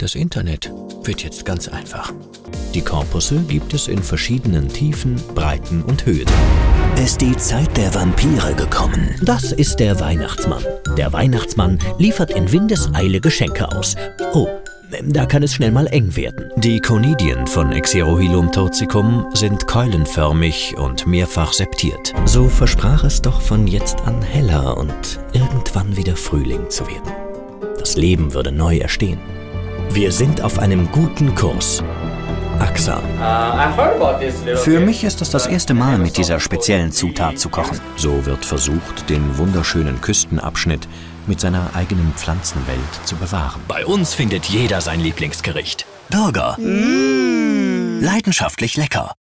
Das Internet wird jetzt ganz einfach. Die Korpusse gibt es in verschiedenen Tiefen, Breiten und Höhen. Ist die Zeit der Vampire gekommen? Das ist der Weihnachtsmann. Der Weihnachtsmann liefert in Windeseile Geschenke aus. Oh, da kann es schnell mal eng werden. Die Conidien von Xerohilum torzicum sind keulenförmig und mehrfach septiert. So versprach es doch von jetzt an heller und irgendwann wieder Frühling zu werden. Das Leben würde neu erstehen. Wir sind auf einem guten Kurs. AXA. Für mich ist es das erste Mal, mit dieser speziellen Zutat zu kochen. So wird versucht, den wunderschönen Küstenabschnitt mit seiner eigenen Pflanzenwelt zu bewahren. Bei uns findet jeder sein Lieblingsgericht. Burger. Leidenschaftlich lecker.